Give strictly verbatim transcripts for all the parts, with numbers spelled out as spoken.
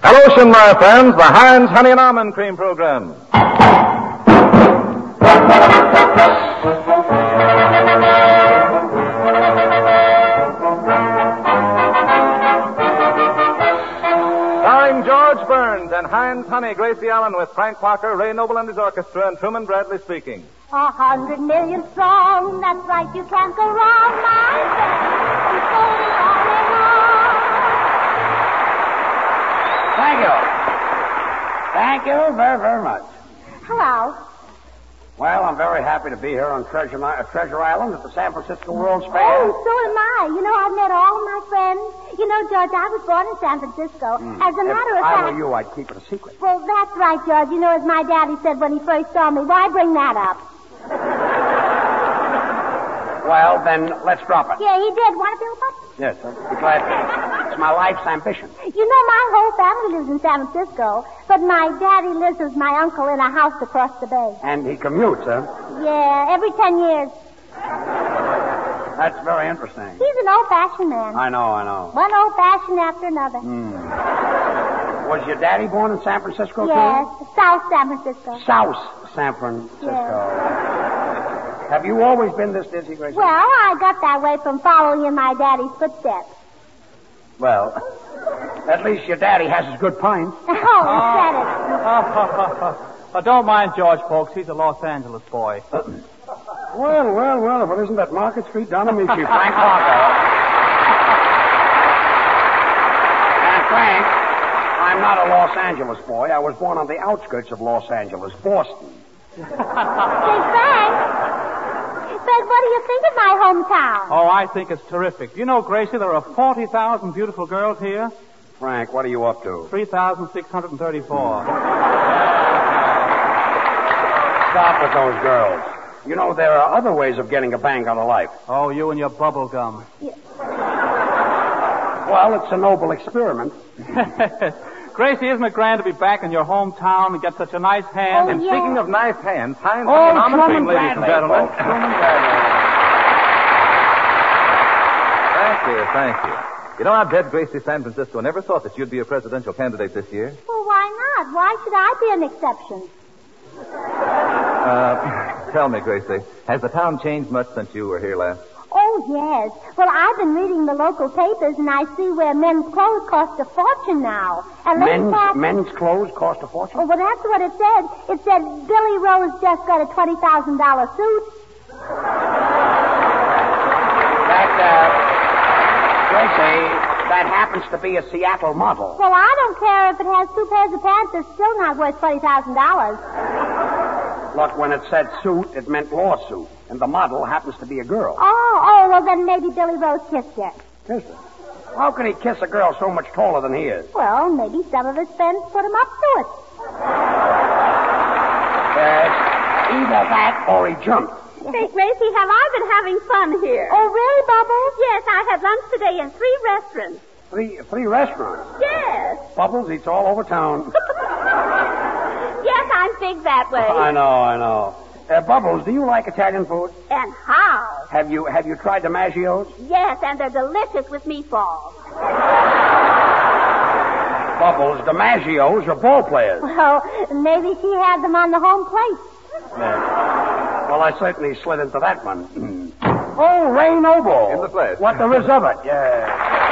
Hello, Shinmar friends, the Heinz Honey and Almond Cream Program. Starring George Burns and Heinz Honey, Gracie Allen with Frank Parker, Ray Noble and his orchestra, and Truman Bradley speaking. A hundred million strong, that's right, you can't go wrong, my friend. It's going all along. Thank you. Thank you very, very much. Hello. Well, I'm very happy to be here on Treasure, Ni- uh, Treasure Island at the San Francisco World's Fair. Oh, so am I. You know, I've met all my friends. You know, George, I was born in San Francisco. Mm. As a If matter of I fact... were you, I'd keep it a secret. Well, that's right, George. You know, as my daddy said when he first saw me, why bring that up? Well, then, let's drop it. Yeah, he did. Want a Bill Buck? Yes, I'd be glad to. It's my life's ambition. You know, my whole family lives in San Francisco, but my daddy lives with my uncle in a house across the bay. And he commutes, huh? Yeah, every ten years. That's very interesting. He's an old-fashioned man. I know, I know. One old-fashioned after another. Mm. Was your daddy born in San Francisco, yes, too? South San Francisco. South San Francisco. Yes. Have you always been this dizzy, Gracie? Well, I got that way from following in my daddy's footsteps. Well, at least your daddy has his good pints. Oh, you said it. Oh, don't mind George, folks. He's a Los Angeles boy. Uh, well, well, well, if it isn't at Market Street, Don Amici, Frank Parker. And Frank, I'm not a Los Angeles boy. I was born on the outskirts of Los Angeles, Boston. Say, Frank. Frank, what do you think of my hometown? Oh, I think it's terrific. You know, Gracie, there are forty thousand beautiful girls here. Frank, what are you up to? three thousand six hundred thirty-four. Stop with those girls. You know, there are other ways of getting a bang out of life. Oh, you and your bubble gum. Yeah. Well, it's a noble experiment. Gracie, isn't it grand to be back in your hometown and get such a nice hand? Oh, And yeah. speaking of nice hands, Heinz Oh, Honey and Almond Truman Cream, ladies and Bradley, gentlemen. folks. Truman Bradley. Thank you, thank you. You know, I bet Gracie San Francisco never thought that you'd be a presidential candidate this year. Well, why not? Why should I be an exception? Uh, tell me, Gracie, has the town changed much since you were here last? Oh, yes. Well, I've been reading the local papers, and I see where men's clothes cost a fortune now. And Men's, Pat- men's clothes cost a fortune? Oh, well, that's what it said. It said Billy Rose just got a twenty thousand dollars suit. That, uh, Gracie, that happens to be a Seattle model. Well, I don't care if it has two pairs of pants. It's still not worth twenty thousand dollars. Look, when it said suit, it meant lawsuit. And the model happens to be a girl. Oh, oh, well, then maybe Billy Rose kissed her. Kissed her? How could he kiss a girl so much taller than he is? Well, maybe some of his friends put him up to it. Yes. Either that or he jumped. Say, Gracie, have I been having fun here? Oh, really, Bubbles? Yes, I had lunch today in three restaurants. Three, three restaurants. Yes. Bubbles eats all over town. Yes, I'm big that way. I know, I know. Uh, Bubbles, do you like Italian food? And how? Have you have you tried the Maggios? Yes, and they're delicious with meatballs. Bubbles, the Maggios are ball players. Well, maybe she had them on the home plate. Yeah. Well, I certainly slid into that one. Oh, Ray Noble. In the place. What there is of it, yeah.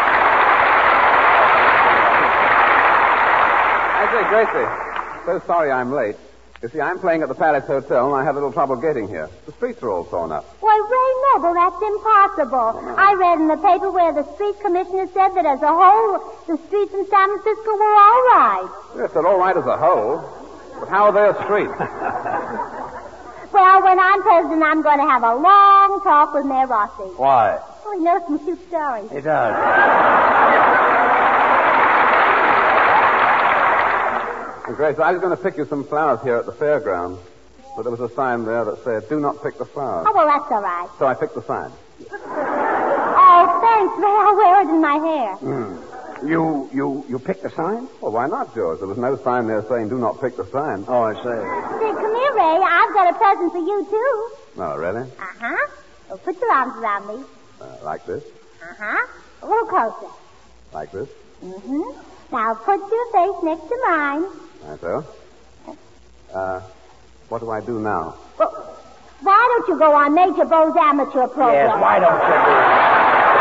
I say, Gracie, so sorry I'm late. You see, I'm playing at the Palace Hotel, and I had a little trouble getting here. The streets are all torn up. Why, Ray Noble, that's impossible. I read in the paper where the street commissioner said that as a whole, the streets in San Francisco were all right. Yes, they're all right as a whole. But how are their streets? Well, when I'm president, I'm going to have a long talk with Mayor Rossi. Why? Oh, he knows some cute stories. He does. And Grace, I was going to pick you some flowers here at the fairground, but there was a sign there that said, do not pick the flowers. Oh, well, that's all right. So I picked the sign. Oh, thanks, Ray. I'll wear it in my hair. Mm. You, you, you picked the sign? Well, why not, George? There was no sign there saying, do not pick the sign. Oh, I say. Say, come here, Ray. I've got a present for you, too. Oh, really? Uh-huh. Well, put your arms around me. Uh, like this? Uh-huh. A little closer. Like this? Mm-hmm. Now put your face next to mine. Right, so. Uh, what do I do now? Well, why don't you go on Major Bo's amateur program? Yes, why don't you do that?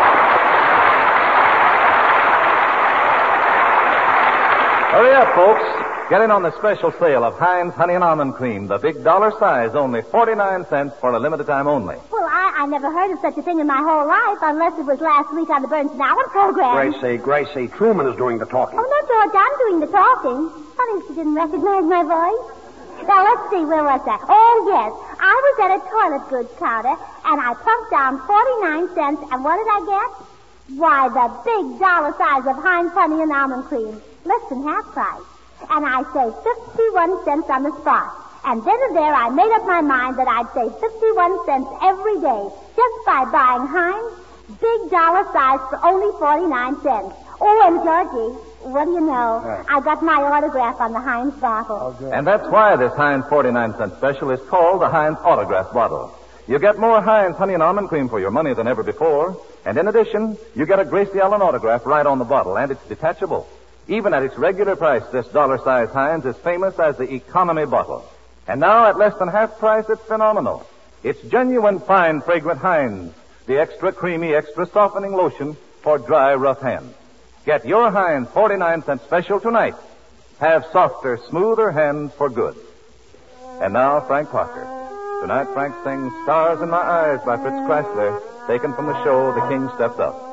Hurry up, folks. Get in on the special sale of Heinz Honey and Almond Cream, the big dollar size, only forty-nine cents for a limited time only. Well, I, I never heard of such a thing in my whole life, unless it was last week on the Burns and Allen program. Gracie, Gracie, Truman is doing the talking. Oh, no, George, I'm doing the talking. Funny if you didn't recognize my voice. Now, let's see, where was I? Oh, yes. I was at a toilet goods counter, and I plunked down forty-nine cents, and what did I get? Why, the big dollar size of Heinz Honey and Almond Cream. Less than half price. And I saved fifty-one cents on the spot. And then and there, I made up my mind that I'd save fifty-one cents every day just by buying Heinz big dollar size for only forty-nine cents. Oh, and Georgie, what do you know? Yeah. I got my autograph on the Heinz bottle. Oh, good. And that's why this Heinz forty-nine cent special is called the Heinz Autograph Bottle. You get more Heinz Honey and Almond Cream for your money than ever before. And in addition, you get a Gracie Allen autograph right on the bottle, and it's detachable. Even at its regular price, this dollar-size Heinz is famous as the economy bottle. And now, at less than half price, it's phenomenal. It's genuine, fine, fragrant Heinz, the extra creamy, extra softening lotion for dry, rough hands. Get your Heinz forty-nine cent special tonight. Have softer, smoother hands for good. And now, Frank Parker. Tonight, Frank sings Stars in My Eyes by Fritz Kreisler, taken from the show The King Stepped Up.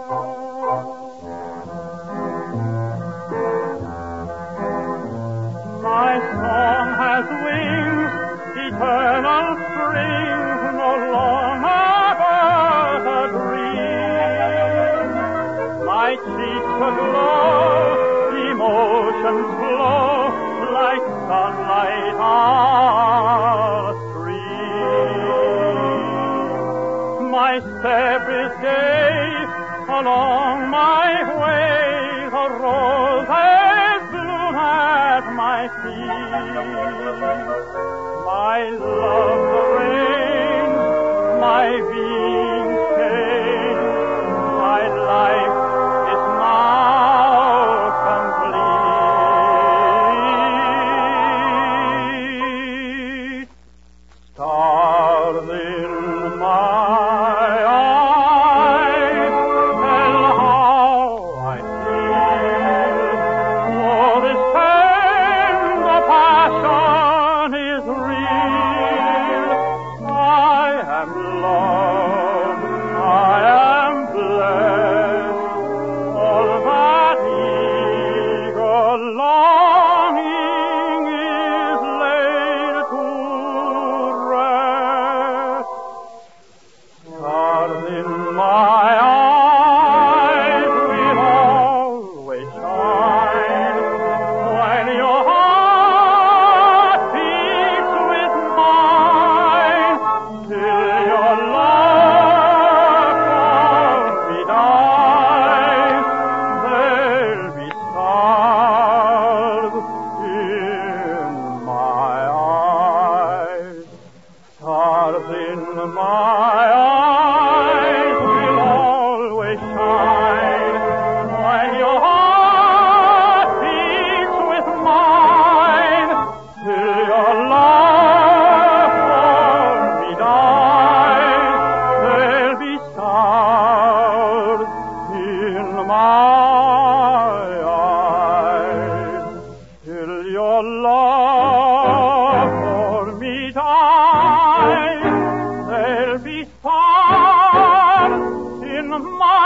My song has wings, eternal springs, no longer but a dream. My cheeks aglow, emotions flow like sunlight on a stream. My step is gay along my way, the roses bloom at my feet. My love the rain, my being changed, my life is now complete. Stars in my eyes tell how I feel. For this tender passion is real. I am loved, I am blessed. All that eager longing is laid to rest. Stars in my eyes will always shine when your heart beats with mine till your love for me dies. There'll be stars in my eyes. Stars in my eyes will always shine when your heart beats with mine till your love for me dies. There'll be stars in my eyes till your love for me dies. There'll be stars in my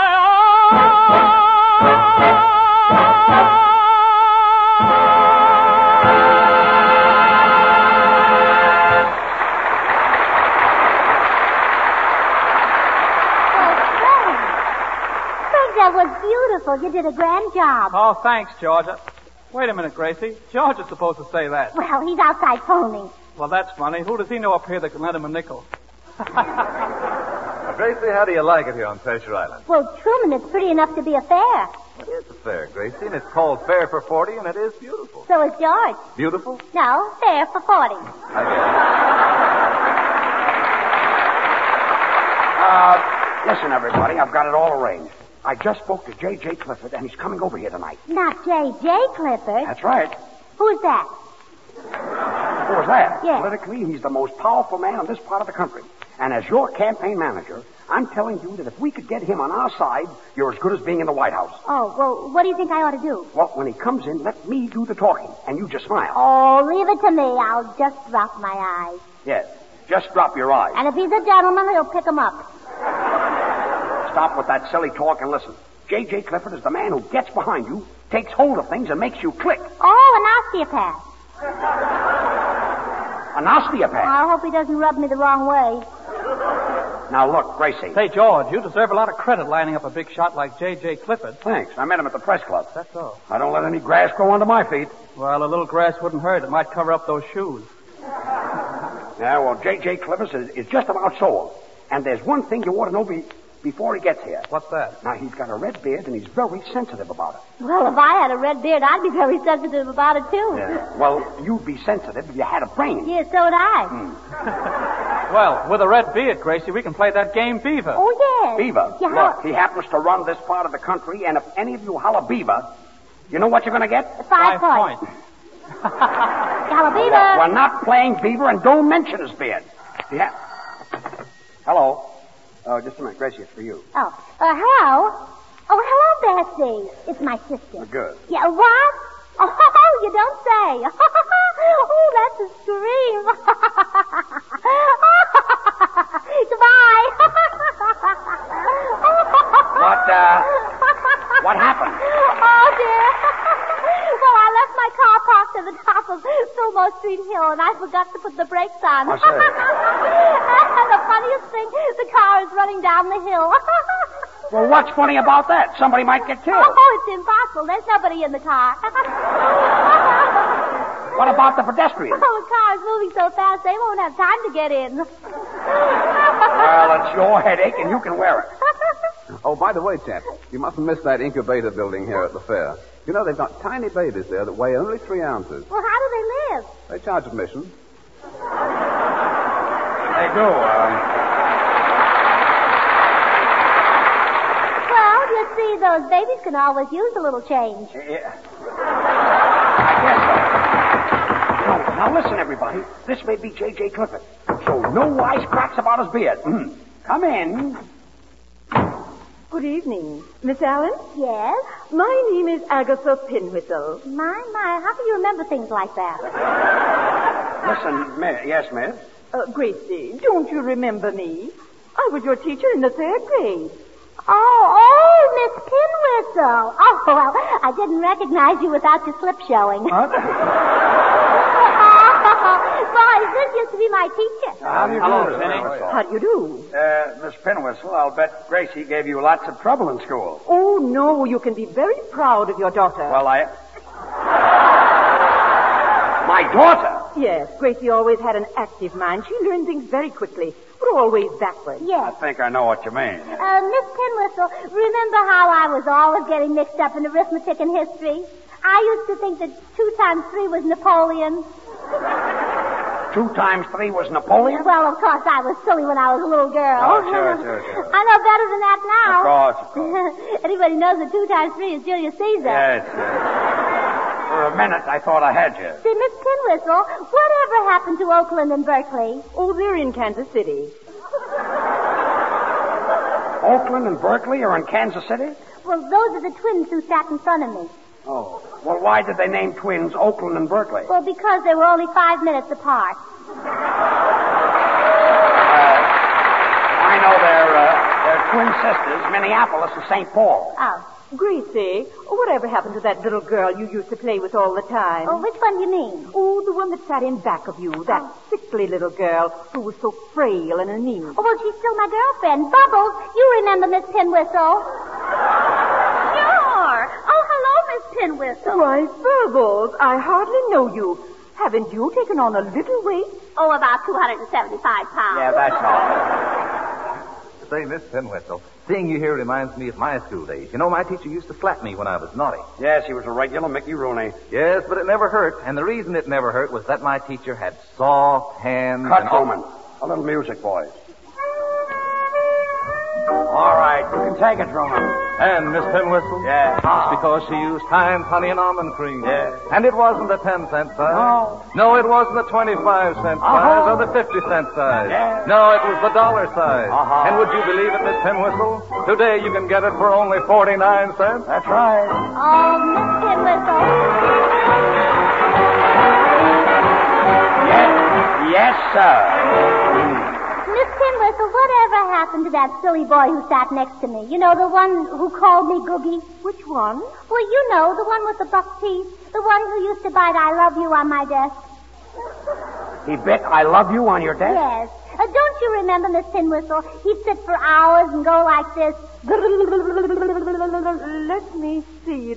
Frank, that was beautiful. You did a grand job. Oh, thanks, George. Uh, Wait a minute, Gracie. George is supposed to say that. Well, he's outside phoning. Well, that's funny. Who does he know up here that can lend him a nickel? Now, Gracie, how do you like it here on Treasure Island? Well, Truman, it's pretty enough to be a fair. It is a fair, Gracie, and it's called Fair for forty, and it is beautiful. So is George. Beautiful? No, fair for forty. I Uh, listen, everybody, I've got it all arranged. I just spoke to J J. Clifford, and he's coming over here tonight. Not J J. Clifford. That's right. Who's that? Who was that? Yes. Politically, he's the most powerful man in this part of the country. And as your campaign manager, I'm telling you that if we could get him on our side, you're as good as being in the White House. Oh, well, what do you think I ought to do? Well, when he comes in, let me do the talking, and you just smile. Oh, leave it to me. I'll just drop my eyes. Yes, just drop your eyes. And if he's a gentleman, he'll pick 'em up. Stop with that silly talk and listen. J J. Clifford is the man who gets behind you, takes hold of things, and makes you click. Oh, an osteopath. An osteopath. I hope he doesn't rub me the wrong way. Now, look, Gracie. Say, George, you deserve a lot of credit lining up a big shot like J J. Clifford. Thanks. I met him at the press club. That's all. I don't let any grass grow under my feet. Well, a little grass wouldn't hurt. It might cover up those shoes. Yeah, well, J J. Clifford is, is just about sold. And there's one thing you ought to know be, before he gets here. What's that? Now, he's got a red beard, and he's very sensitive about it. Well, if I had a red beard, I'd be very sensitive about it, too. Yeah. Well, you'd be sensitive if you had a brain. Yeah, so would I. Mm. Well, with a red beard, Gracie, we can play that game Beaver. Oh, yes. Beaver. Yeah. Look, he happens to run this part of the country, and if any of you holler Beaver, you know what you're going to get? Five, Five points. points. Yalla Look, Beaver. we're not playing Beaver, and don't mention his beard. Yeah. Hello. Oh, just a minute. Gracie, it's for you. Oh, uh, hello? Oh, hello, Bessie. It's my sister. Good. Yeah, what? Oh, you don't say. Oh, that's a scream. Goodbye. What, uh, what happened? Oh, dear. Well, I left my car parked at the top of Fillmore Street Hill, and I forgot to put the brakes on. I say. And the funniest thing, the car is running down the hill. Well, what's funny about that? Somebody might get killed. Oh, it's impossible. There's nobody in the car. What about the pedestrians? Oh, the car is moving so fast, they won't have time to get in. Well, it's your headache, and you can wear it. Oh, by the way, chap, you mustn't miss that incubator building here at the fair. You know, they've got tiny babies there that weigh only three ounces. Well, how do they live? They charge admission. They do, uh... Well, you see, those babies can always use a little change. Yeah. Yes, sir. No, now listen, everybody. This may be J J. Clifford, so no wisecracks about his beard. Mm. Come in. Good evening. Miss Allen? Yes? My name is Agatha Pinwhistle. My, my, how can you remember things like that? Listen, miss. Yes, miss? Uh, Gracie, don't you remember me? I was your teacher in the third grade. Oh, oh, Miss Pinwhistle. Oh, well, I didn't recognize you without your slip showing. Boy, this used to be my teacher. How do you Hello, do, Penny. How do you do? Uh, Miss Pinwhistle, I'll bet Gracie gave you lots of trouble in school. Oh, no, you can be very proud of your daughter. Well, I... My daughter? Yes, Gracie always had an active mind. She learned things very quickly, but always backwards. I Yes. think I know what you mean. Uh, Miss Pinwhistle, remember how I was always getting mixed up in arithmetic and history? I used to think that two times three was Napoleon. Two times three was Napoleon? Well, of course, I was silly when I was a little girl. Oh, sure, sure, sure. I know better than that now. Of course, of course. Anybody knows that two times three is Julius Caesar. Yes, yes. For a minute, I thought I had you. See, Miss Pinwhistle, whatever happened to Oakland and Berkeley? Oh, they're in Kansas City. Oakland and Berkeley are in Kansas City? Well, those are the twins who sat in front of me. Oh. Well, why did they name twins Oakland and Berkeley? Well, because they were only five minutes apart. Uh, I know they're, uh, they're twin sisters, Minneapolis and Saint Paul. Oh. Gracie, whatever happened to that little girl you used to play with all the time? Oh, which one do you mean? Oh, the one that sat in back of you, that Oh. sickly little girl who was so frail and anemic. Oh, well, she's still my girlfriend. Bubbles, you remember Miss Pinwhistle? Sure. Oh, hello, Miss Pinwhistle. Why, Bubbles, I hardly know you. Haven't you taken on a little weight? Oh, about two hundred seventy-five pounds. Yeah, that's all. Say, Miss Pinwhistle, seeing you here reminds me of my school days. You know, my teacher used to slap me when I was naughty. Yes, he was a regular Mickey Rooney. Yes, but it never hurt. And the reason it never hurt was that my teacher had soft hands. Cut, and... Coleman. A little music, boys. All right, you can take it from him. And Miss Pinwhistle? Yeah. It's because she used Heinz honey and almond cream. Yeah. And it wasn't the ten cent size. No. No, it wasn't the twenty-five cent Uh-huh. size or the fifty cent size. Yeah. No, it was the dollar size. Uh-huh. And would you believe it, Miss Pinwhistle? Today you can get it for only forty-nine cents. That's right. Oh, Miss Pinwhistle. Yes, yes, sir. Miss Pinwhistle, whatever happened to that silly boy who sat next to me? You know, the one who called me Googie? Which one? Well, you know, the one with the buck teeth. The one who used to bite I love you on my desk. He bit I love you on your desk? Yes. Uh, don't you remember, Miss Pinwhistle? He'd sit for hours and go like this. Let me see.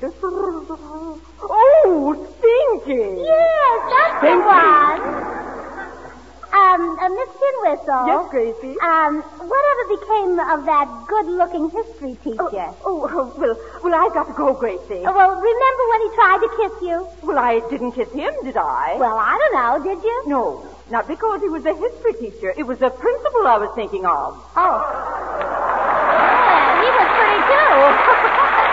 Oh, Stinky. Yes, that's the one. Um, uh, Miss Pinwhistle. Yes, Gracie? Um, whatever became of that good-looking history teacher? Oh, oh, well, well, I got to go, Gracie. Uh, well, remember when he tried to kiss you? Well, I didn't kiss him, did I? Well, I don't know. Did you? No, not because he was a history teacher. It was the principal I was thinking of. Oh. Yeah, he was pretty, too.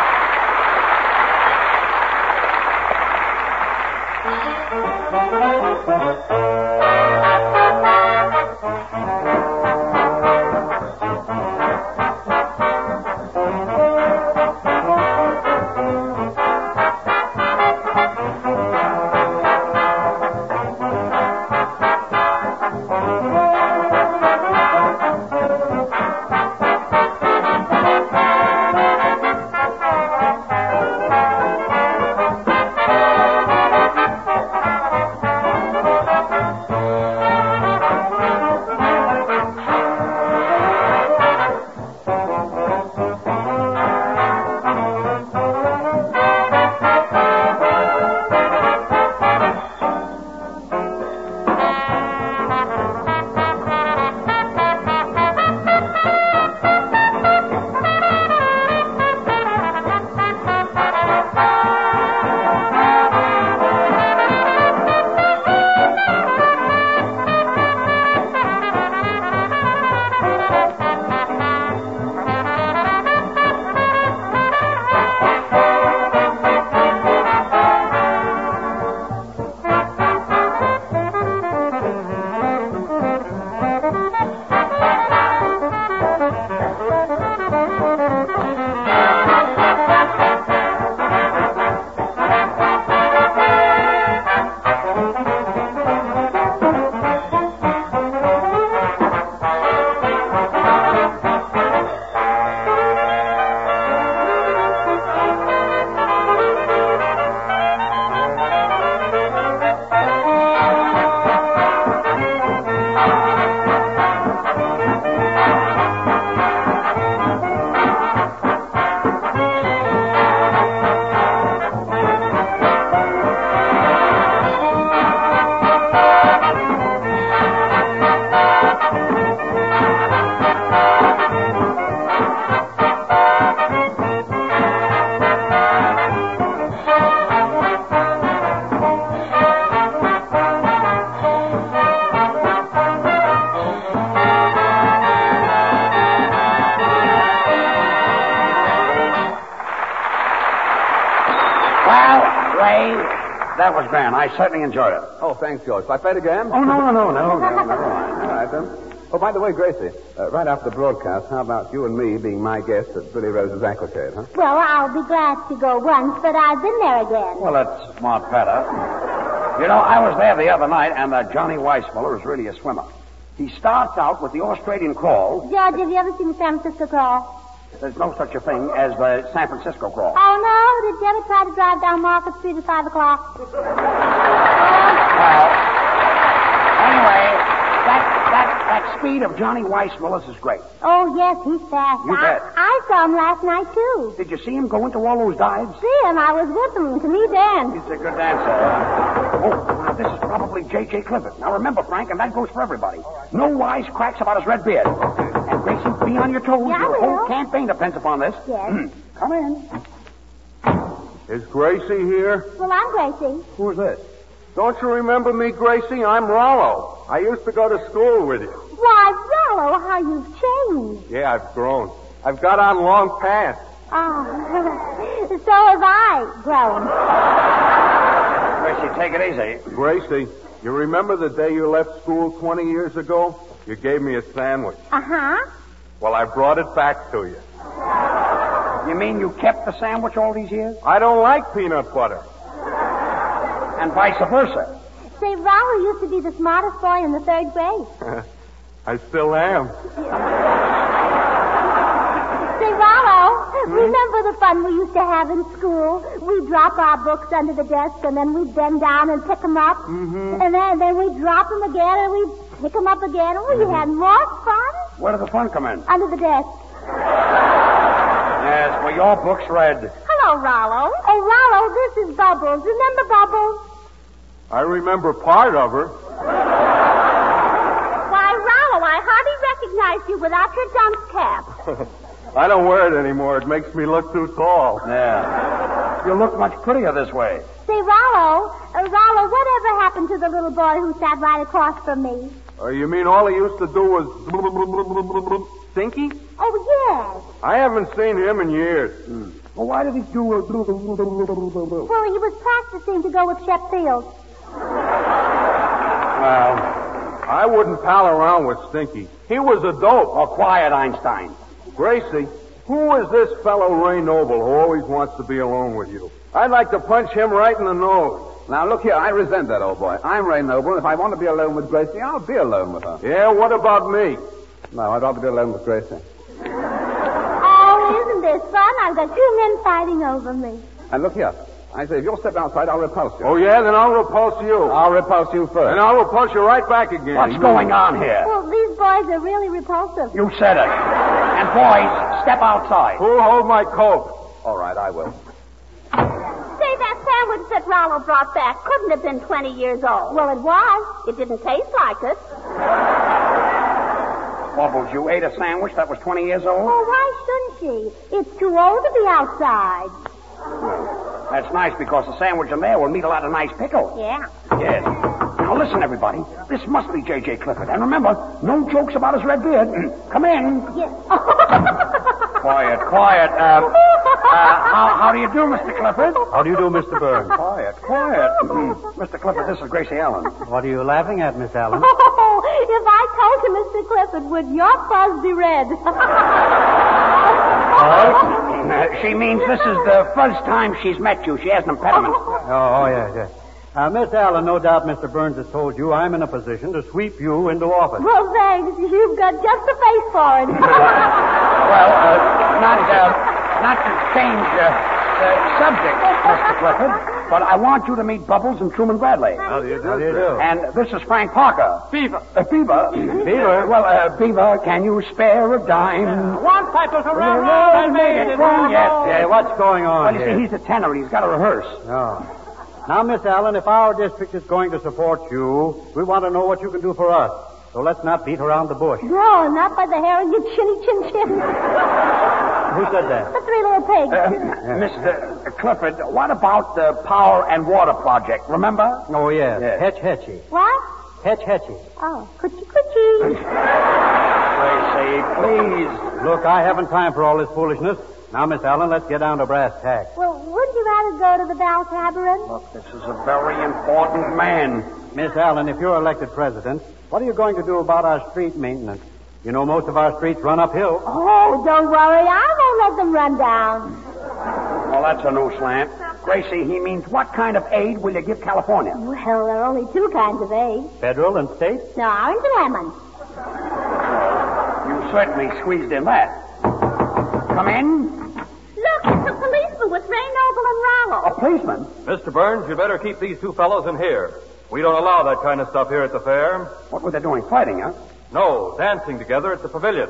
That was grand. I certainly enjoyed it. Oh, thanks, George. Shall I play it again? Oh, no, no, no, no, no, never mind. All right, then. Oh, by the way, Gracie, uh, right after the broadcast, how about you and me being my guests at Billy Rose's Aquacade, huh? Well, I'll be glad to go once, but I've been there again. Well, that's smart better. You know, I was there the other night, and uh, Johnny Weissmuller is really a swimmer. He starts out with the Australian crawl. George, have you ever seen the San Francisco crawl? There's no such a thing as the San Francisco crawl. Oh, no? Did you ever try to drive down Market Street at five o'clock? Well, anyway, that, that, that speed of Johnny Weissmuller's is great. Oh, yes, he's fast. You I, bet. I saw him last night, too. Did you see him go into all those dives? See him. I was with him to me dance. He's a good dancer. Oh, now this is probably J J Clifford. Now remember, Frank, and that goes for everybody. No wise cracks about his red beard. And Gracie, be on your toes. Yeah, I your will. whole campaign depends upon this. Yes. Come in. Is Gracie here? Well, I'm Gracie. Who's this? Don't you remember me, Gracie? I'm Rollo. I used to go to school with you. Why, Rollo, how you've changed. Yeah, I've grown. I've got on long pants. Oh, so have I grown. Gracie, take it easy. Gracie, you remember the day you left school twenty years ago? You gave me a sandwich. Uh-huh. Well, I brought it back to you. You mean you kept the sandwich all these years? I don't like peanut butter. And vice versa. Say, Rollo used to be the smartest boy in the third grade. I still am. Say, Rollo, remember the fun we used to have in school? We'd drop our books under the desk, and then we'd bend down and pick them up. Mm-hmm. And then, then we'd drop them again, and we'd pick them up again. Oh, you had more fun? Where did the fun come in? Under the desk. Yes, well, your book's read. Hello, Rollo. Oh, Rollo, this is Bubbles. Remember Bubbles? I remember part of her. Why, Rollo, I hardly recognized you without your dunce cap. I don't wear it anymore. It makes me look too tall. Yeah. You look much prettier this way. Say, Rollo, uh, Rollo, whatever happened to the little boy who sat right across from me? Oh, you mean all he used to do was Stinky? Oh, yes. I haven't seen him in years. Hmm. Well, why did he do a... Well, he was practicing to go with Shep Field. Well, I wouldn't pal around with Stinky. He was a dope. Oh, quiet, Einstein. Gracie, who is this fellow Ray Noble who always wants to be alone with you? I'd like to punch him right in the nose. Now, look here, I resent that, old boy. I'm Ray Noble, and if I want to be alone with Gracie, I'll be alone with her. Yeah, what about me? No, I'd rather be alone with Gracie. Oh, isn't this fun? I've got two men fighting over me. And look here. I say, if you'll step outside, I'll repulse you. Oh, yeah? Then I'll repulse you. I'll repulse you first. And I'll repulse you right back again. What's going on here? Well, these boys are really repulsive. You said it. And boys, step outside. Who'll hold my coat? All right, I will. Say, that sandwich that Rollo brought back couldn't have been twenty years old. Well, it was. It didn't taste like it. Bubbles, you ate a sandwich that was twenty years old? Oh, why shouldn't she? It's too old to be outside. That's nice because the sandwich in there will meet a lot of nice pickles. Yeah. Yes. Now listen, everybody. This must be J J. Clifford. And remember, no jokes about his red beard. Come in. Yes. Quiet, quiet. Uh, uh, how, how do you do, Mister Clifford? How do you do, Mister Burns? Quiet, quiet. Mister Clifford, this is Gracie Allen. What are you laughing at, Miss Allen? Oh, if I told you, Mister Clifford, would your fuzz be red? Uh, she means this is the first time she's met you. She has an impediment. Oh, oh yes, yes. Uh, Miss Allen, no doubt Mister Burns has told you I'm in a position to sweep you into office. Well, thanks. You've got just the face for it. Well, uh, not, uh, not to change uh, the subject, Mister Clifford, but I want you to meet Bubbles and Truman Bradley. How do you do? How do you do? And this is Frank Parker. Beaver. Uh, Beaver. Beaver? Well, uh, Beaver, can you spare a dime? One title to railroad and made it railroad. Yes, Hey, what's going on Well, you here? see, he's a tenor. He's got to rehearse. Oh. Now, Miss Allen, if our district is going to support you, we want to know what you can do for us. So let's not beat around the bush. No, not by the hair of your chinny chin chin. Who said that? The three little pigs. Uh, Mister Clifford, what about the Power and Water Project? Remember? Oh, yes. Yes. Hetch Hetchy. What? Hetch Hetchy. Oh, coochie coochie. Gracie, please. Look, I haven't time for all this foolishness. Now, Miss Allen, let's get down to brass tacks. Well, wouldn't you rather go to the Bell Labyrinth? Look, this is a very important man. Miss Allen, if you're elected president, what are you going to do about our street maintenance? You know, most of our streets run uphill. Oh, don't worry. I won't let them run down. Well, that's a new slant. Gracie, he means what kind of aid will you give California? Well, there are only two kinds of aid. Federal and state? No, orange and lemon. You certainly squeezed in that. Come in. Look, it's a policeman with Ray Noble and Rollo. A policeman? Mister Burns, you better keep these two fellows in here. We don't allow that kind of stuff here at the fair. What were they doing? Fighting, huh? No, dancing together at the pavilion.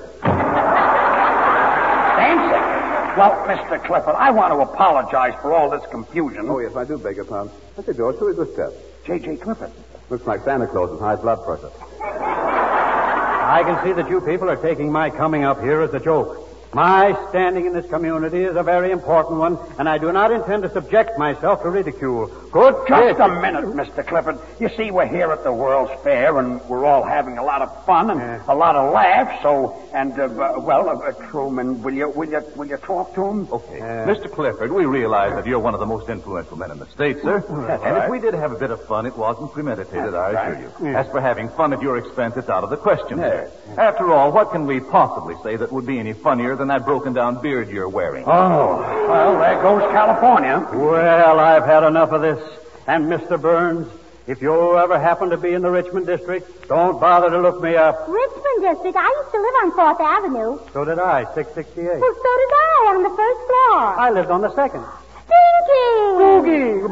Dancing? Well, Mister Clifford, I want to apologize for all this confusion. Oh, yes, I do beg your pardon. Mister George, who is this chap? J J. Clifford. Looks like Santa Claus with high blood pressure. I can see that you people are taking my coming up here as a joke. My standing in this community is a very important one, and I do not intend to subject myself to ridicule. Good Just pitch. a minute, Mister Clifford. You see, we're here at the World's Fair, and we're all having a lot of fun and Yeah. a lot of laughs. So, and uh, uh, well, uh, uh, Truman, will you will you will you talk to him? Okay. Uh, Mister Clifford, we realize that you're one of the most influential men in the state, sir. That's and right. if we did have a bit of fun, it wasn't premeditated, I That's assure right. you. As for having fun at your expense, it's out of the question. Yes. After all, what can we possibly say that would be any funnier than that broken-down beard you're wearing? Oh, well, there goes California. Well, I've had enough of this. And Mister Burns, if you ever happen to be in the Richmond district, don't bother to look me up. Richmond District. I used to live on Fourth Avenue. So did I, six sixty-eight. Well, so did I on the first floor. I lived on the second. Stinky! Boogie!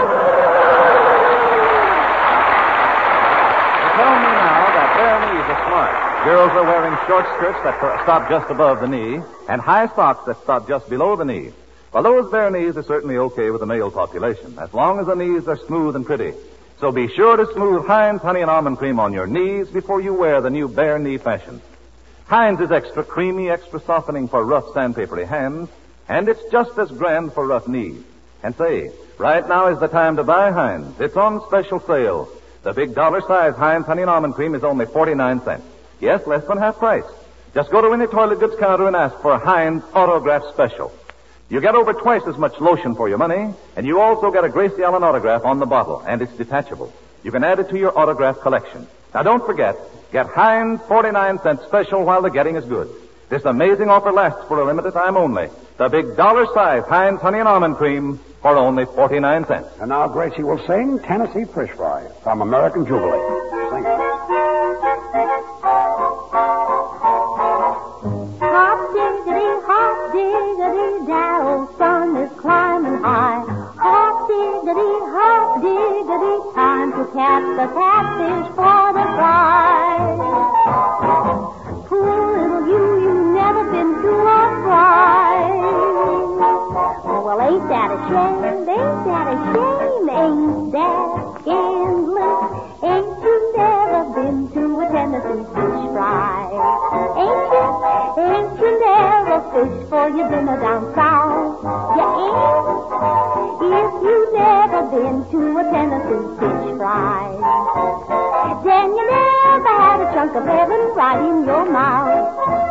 Tell me now that bare knees are smart. Girls are wearing short skirts that stop just above the knee and high socks that stop just below the knee. Well, those bare knees are certainly okay with the male population, as long as the knees are smooth and pretty. So be sure to smooth Heinz Honey and Almond Cream on your knees before you wear the new bare knee fashion. Heinz is extra creamy, extra softening for rough, sandpapery hands, and it's just as grand for rough knees. And say, right now is the time to buy Heinz. It's on special sale. The big dollar-size Heinz Honey and Almond Cream is only forty-nine cents. Yes, less than half price. Just go to any toilet goods counter and ask for Heinz Autograph Special. You get over twice as much lotion for your money, and you also get a Gracie Allen autograph on the bottle, and it's detachable. You can add it to your autograph collection. Now, don't forget, get Heinz forty-nine cents special while the getting is good. This amazing offer lasts for a limited time only. The big dollar-size Heinz Honey and Almond Cream for only forty-nine cents. And now Gracie will sing Tennessee Fish Fry from American Jubilee. Sing it. Hop diggity, hop diggity, that old sun is climbing high. Hop diggity, hop diggity, time to catch the catfish for the prize. Poor little you, you've never been to a prize. Oh, well, ain't that a shame? Ain't that a shame? Ain't that scandalous? Ain't you never been to a Tennessee fish fry? Ain't you? Ain't you never fished for your dinner down south? You ain't? If you never been to a Tennessee fish fry, then you never had a chunk of heaven right in your mouth.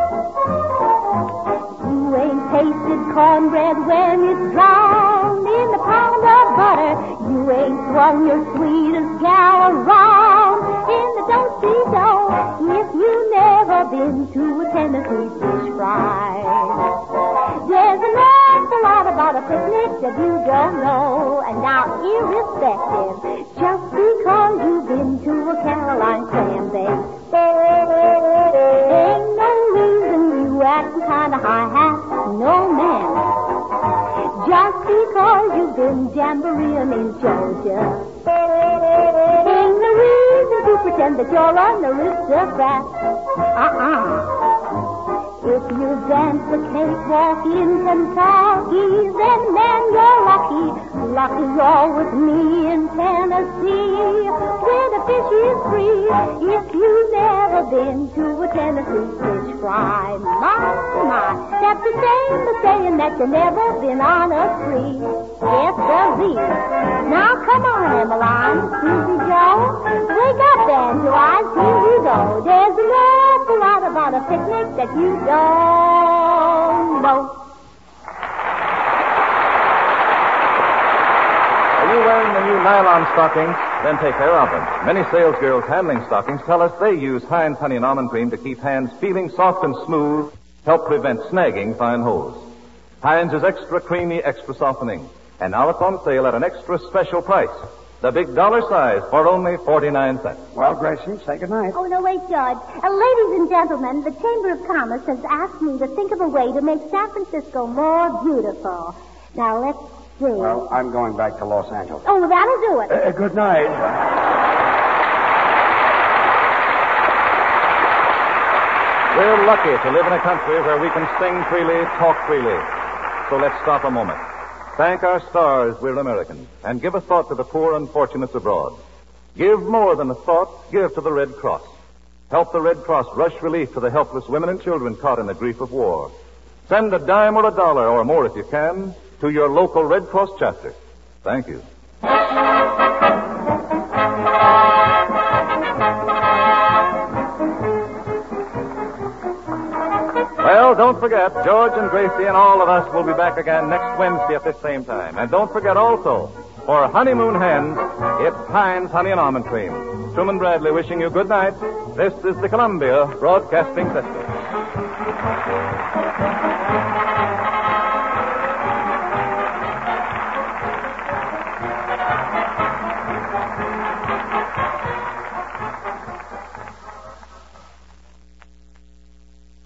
You ain't tasted cornbread when it's drowned in a pound of butter. You ain't swung your sweetest gal around in the do-si-do if you never been to a Tennessee fish fry. There's an awful lot about a picnic that you don't know, and now irrespective, just because you've been to a Caroline clam bake, ain't no reason you acting kind of high-hat, no man. Just because you've been jamboreeing in Georgia, ain't no reason to pretend that you're an aristocrat. Uh-uh. If you dance the cakewalk in Kentucky, then man, you're lucky. Lucky you're with me in Tennessee, where the fish is free. If you've never been to a Tennessee fish fry, my, my, that's the same as saying that you've never been on a spree. Yes, sirree. Now come on, Emmeline, Susie Joe, wake up, Banjo Eyes, here you go. There's an awful lot about a picnic that you don't know. Are you wearing the new nylon stockings? Then take care of them. Many salesgirls handling stockings tell us they use Heinz Honey and Almond Cream to keep hands feeling soft and smooth, help prevent snagging fine holes. Heinz is extra creamy, extra softening. And now it's on sale at an extra special price. The big dollar size for only forty-nine cents. Well, Gracie, say goodnight. Oh, no, wait, George. Uh, ladies and gentlemen, the Chamber of Commerce has asked me to think of a way to make San Francisco more beautiful. Now, let's see. Well, I'm going back to Los Angeles. Oh, that'll do it. Uh, good night. We're lucky to live in a country where we can sing freely, talk freely. So let's stop a moment. Thank our stars, we're Americans, and give a thought to the poor unfortunates abroad. Give more than a thought, give to the Red Cross. Help the Red Cross rush relief to the helpless women and children caught in the grief of war. Send a dime or a dollar or more if you can to your local Red Cross chapter. Thank you. Well, don't forget, George and Gracie and all of us will be back again next Wednesday at this same time. And don't forget also, for honeymoon hens, it's Heinz Honey and Almond Cream. Truman Bradley wishing you good night. This is the Columbia Broadcasting System.